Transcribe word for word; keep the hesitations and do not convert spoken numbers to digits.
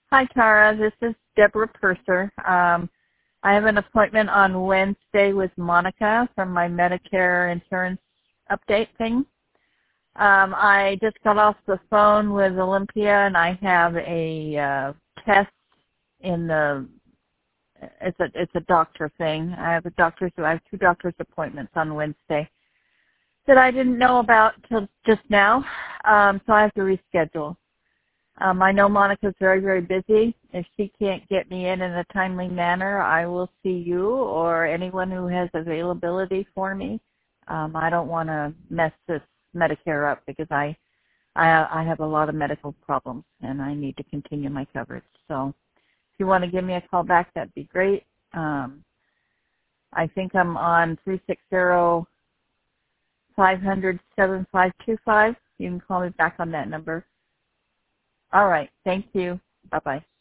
Hi, Tara. This is Deborah Purser. Um, I have an appointment on Wednesday with Monica from my Medicare insurance update thing. Um, I just got off the phone with Olympia, and I have a uh, test in the. It's a it's a doctor thing. I have a doctor's. I have two doctor's appointments on Wednesday that I didn't know about till just now, um, so I have to reschedule. Um, I know Monica's very, very busy. If she can't get me in in a timely manner, I will see you or anyone who has availability for me. Um, I don't want to mess this Medicare up because I, I, I have a lot of medical problems and I need to continue my coverage. So if you want to give me a call back, that'd be great. Um, I think I'm on three six zero, five hundred, seven five two five. You can call me back on that number. All right. Thank you. Bye-bye.